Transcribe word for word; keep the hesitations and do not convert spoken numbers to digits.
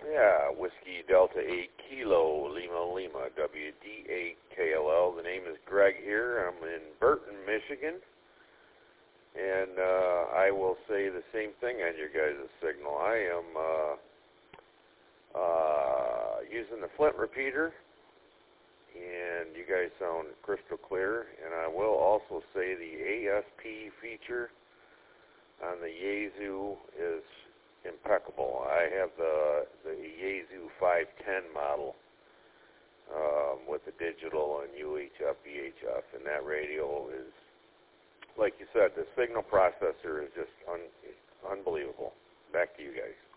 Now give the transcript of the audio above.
Yeah, Whiskey Delta eight Kilo Lima Lima, W D eight K L L. The name is Greg here. I'm in Burton, Michigan. And uh, I will say the same thing on your guys' signal. I am uh, uh, using the Flint repeater, and you guys sound crystal clear. And I will also say the A S P feature on the Yaesu is impeccable. I have the the Yaesu five ten model um, with the digital and U H F, V H F, and that radio is, like you said, the signal processor is just un- unbelievable. Back to you guys.